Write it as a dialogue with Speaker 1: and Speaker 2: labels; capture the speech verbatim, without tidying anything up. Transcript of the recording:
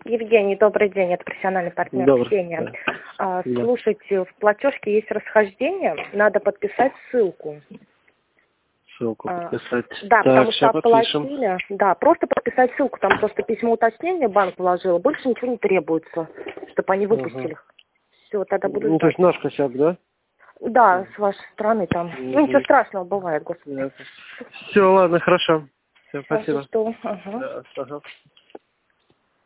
Speaker 1: Евгений, добрый день, это профессиональный партнер
Speaker 2: Добрый.
Speaker 1: Ксения. А,
Speaker 2: Да.
Speaker 1: слушайте, в платежке есть расхождение, надо подписать ссылку.
Speaker 2: Ссылку
Speaker 1: А,
Speaker 2: подписать.
Speaker 1: да,
Speaker 2: Так,
Speaker 1: потому что
Speaker 2: сейчас подпишем.
Speaker 1: оплатили. Да, просто подписать ссылку, там просто письмо уточнения банк вложил, больше ничего не требуется, чтобы они выпустили.
Speaker 2: Ага.
Speaker 1: Все, тогда буду
Speaker 2: Ну, то
Speaker 1: ждать.
Speaker 2: есть наш косяк, да?
Speaker 1: Да, с вашей стороны там.
Speaker 2: Угу.
Speaker 1: Ну, ничего страшного, бывает, господи.
Speaker 2: Все, ладно, хорошо. Все,
Speaker 1: Сейчас
Speaker 2: спасибо.
Speaker 1: жду. Ага.
Speaker 2: Да, ага.